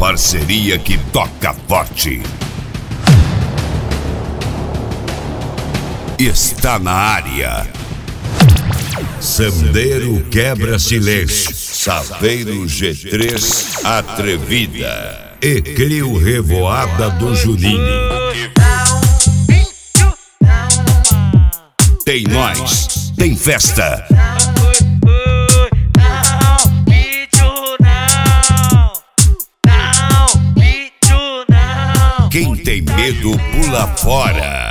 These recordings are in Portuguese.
parceria que toca forte. Está na área. Sandeiro quebra silêncio. Saveiro G3 atrevida. E Crio Revoada do Juninho. Tem nós, tem festa. Quem tem medo pula fora.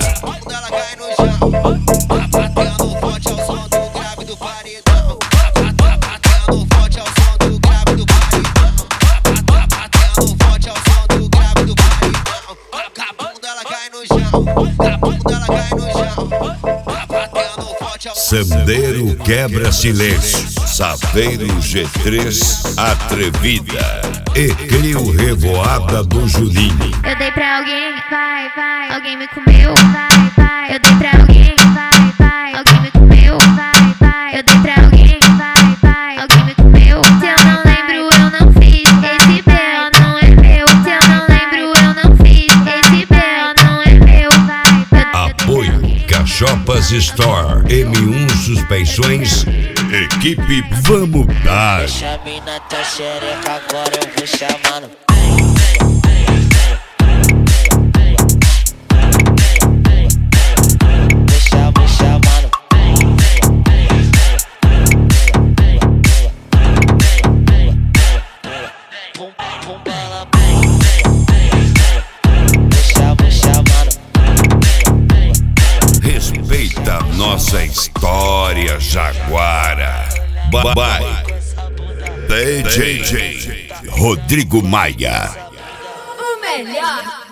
Sandeiro quebra silêncio. Saveiro G3 atrevida. E Crio Revoada do Juninho. Eu dei pra alguém, vai, vai. Alguém me comeu, vai, vai. Eu dei pra alguém, vai, vai. Alguém me comeu, vai, vai. Eu dei pra alguém, vai, vai. Alguém me comeu. Se eu não lembro, eu não fiz. Esse B.O. não é meu. Se eu não lembro, eu não fiz. Esse B.O. não é meu, vai, vai. Apoio Cachopas Store. M1 Suspensões. Equipe Vamos Dar. Deixa a mina tá xereca, agora eu vou chamando. Vou chamando. Pum bala. Vou chamando. Respeita nossa história, Jaguara. Bye. DJ Rodrigo Maia. O melhor